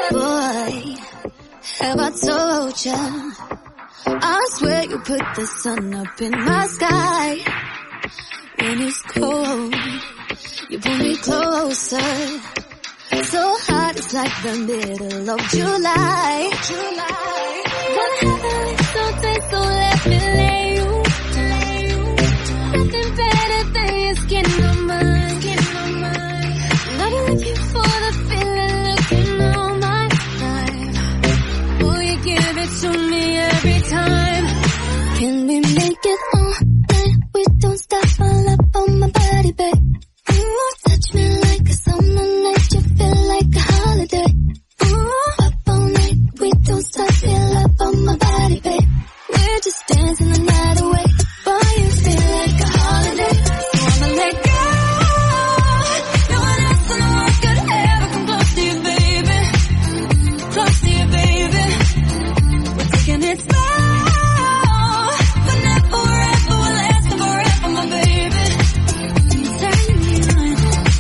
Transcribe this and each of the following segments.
Boy, have I told ya? I swear you put the sun up in my sky. When it's cold, you pull me closer. So hot, it's like the middle of July. Wanna have a little taste, so let me lay you. Nothing better than your skin on mine. I've been looking for the feeling, looking all my life. Will you give it to me every time? Can we make it all night? We don't stop, all up on my body, babe. Touch me like a summer night, you feel like a holiday. Up all night, we don't stop, feel up on my body, babe. We're just dancing the night away, boy, you feel like a holiday. So I'ma let go. No one else in the world could ever come close to you, baby. Close to you, baby. We're taking it slow, but not forever. We're lasting forever, my baby. You're turning me on.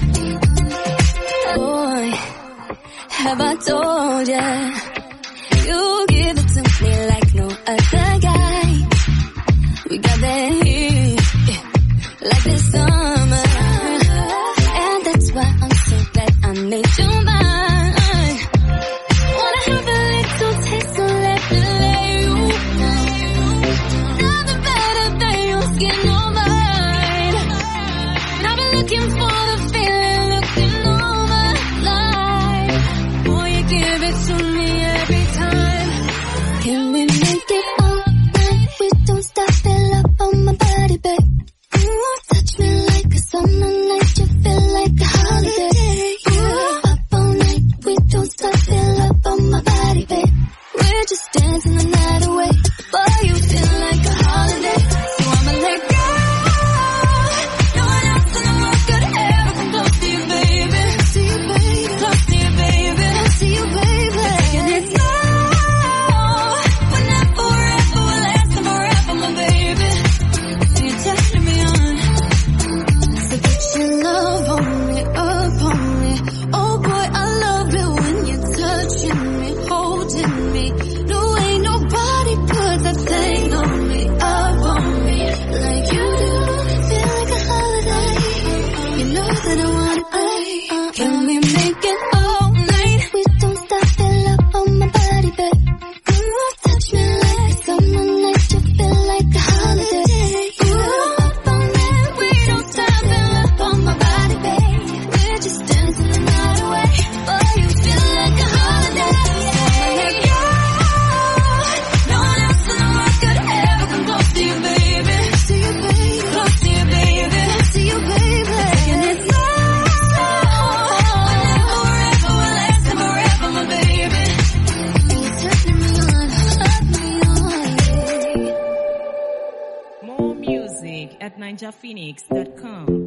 Boy, have I told ya? You give it to me like no other guy. We got that heat, like this summer. And that's why I'm so glad I made you mine. Wanna have a little taste, so let me lay you. Nothing better than your skin on mine. I've been looking for the feeling, looking all my life. Boy, you give it to me every time. Can we make it all night? We don't stop, fill up on my body, babe. Touch me like a summer night, you feel like a holiday. Up all night, we don't stop, fill up on my body, babe. We're just dancing the night away, boy, you feel like a holiday. So I'ma let go. No one else in the world could ever come close to you, baby. Close to you, baby. Close to you, baby. Close to you, baby. And it's slow, but not forever. We're lasting forever, my baby. You're turning me on. So put your love on me, up on me. Oh boy, I love it when you're touching me, holding me. No, ain't nobody put that thing on me, up on me, like you do. Feel like a holiday. You know that I want it, babe. Can we make it all night? We don't stop, fill up on my body, babe. Touch me like a summer night, you feel like a holiday. Up all night, we don't stop, fill up on my body, babe. We're just dancing the night away, boy, you feel like a holiday. So I'ma let go. No one else in the world could ever come close to you, baby. Close to you, baby. Close to you, baby. Close to you, baby. Taking it slow, but not forever. We're lasting forever, my baby. You're turning me on, yeah. More music at ninjaphoenix.com.